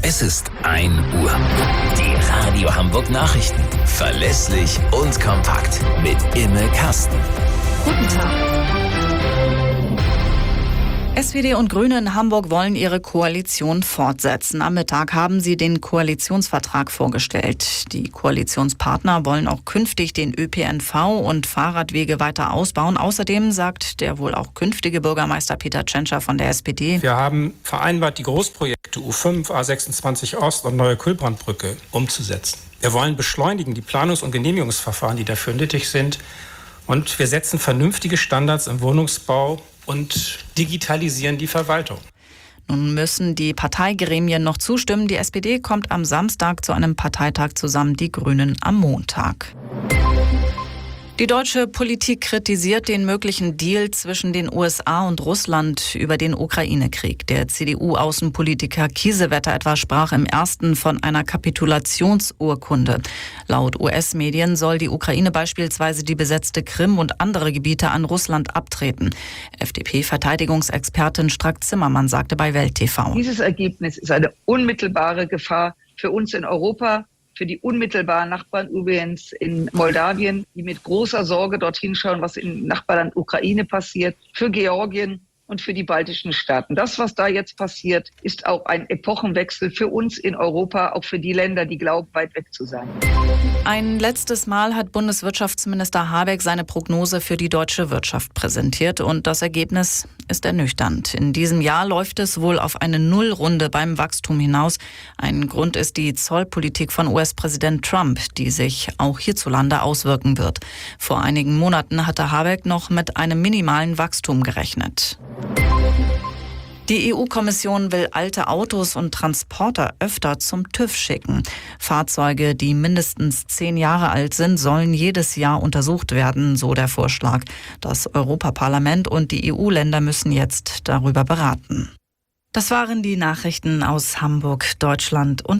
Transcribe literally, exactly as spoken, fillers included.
Es ist ein Uhr. Die Radio Hamburg Nachrichten. Verlässlich und kompakt. Mit Imme Kasten. Guten Tag. S P D und Grüne in Hamburg wollen ihre Koalition fortsetzen. Am Mittag haben sie den Koalitionsvertrag vorgestellt. Die Koalitionspartner wollen auch künftig den Ö P N V und Fahrradwege weiter ausbauen. Außerdem sagt der wohl auch künftige Bürgermeister Peter Tschentscher von der S P D: Wir haben vereinbart, die Großprojekte U fünf, A sechsundzwanzig Ost und Neue Kühlbrandbrücke umzusetzen. Wir wollen beschleunigen die Planungs- und Genehmigungsverfahren, die dafür nötig sind. Und wir setzen vernünftige Standards im Wohnungsbau und digitalisieren die Verwaltung. Nun müssen die Parteigremien noch zustimmen. Die S P D kommt am Samstag zu einem Parteitag zusammen, die Grünen am Montag. Die deutsche Politik kritisiert den möglichen Deal zwischen den U S A und Russland über den Ukraine-Krieg. Der C D U-Außenpolitiker Kiesewetter etwa sprach im ersten von einer Kapitulationsurkunde. Laut U S-Medien soll die Ukraine beispielsweise die besetzte Krim und andere Gebiete an Russland abtreten. F D P-Verteidigungsexpertin Strack-Zimmermann sagte bei Welt T V: Dieses Ergebnis ist eine unmittelbare Gefahr für uns in Europa, für die unmittelbaren Nachbarn übrigens in Moldawien, die mit großer Sorge dorthin schauen, was im Nachbarland Ukraine passiert, für Georgien und für die baltischen Staaten. Das, was da jetzt passiert, ist auch ein Epochenwechsel für uns in Europa, auch für die Länder, die glauben, weit weg zu sein. Ein letztes Mal hat Bundeswirtschaftsminister Habeck seine Prognose für die deutsche Wirtschaft präsentiert und das Ergebnis ist ernüchternd. In diesem Jahr läuft es wohl auf eine Nullrunde beim Wachstum hinaus. Ein Grund ist die Zollpolitik von U S-Präsident Trump, die sich auch hierzulande auswirken wird. Vor einigen Monaten hatte Habeck noch mit einem minimalen Wachstum gerechnet. Die E U-Kommission will alte Autos und Transporter öfter zum TÜV schicken. Fahrzeuge, die mindestens zehn Jahre alt sind, sollen jedes Jahr untersucht werden, so der Vorschlag. Das Europaparlament und die E U-Länder müssen jetzt darüber beraten. Das waren die Nachrichten aus Hamburg, Deutschland und